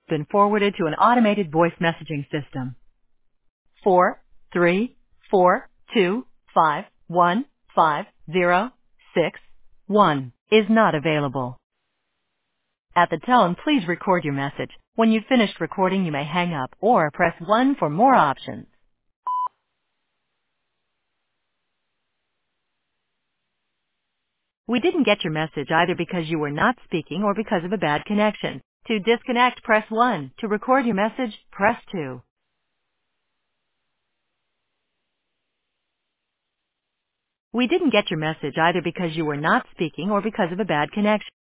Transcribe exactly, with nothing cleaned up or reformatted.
Been forwarded to an automated voice messaging system. Four, three, four, two, five, one, five, zero, six, one is not available. At the tone, please record your message. When you've finished recording, you may hang up or press one for more options. We didn't get your message either because you were not speaking or because of a bad connection. To disconnect, press one. To record your message, press two. We didn't get your message either because you were not speaking or because of a bad connection.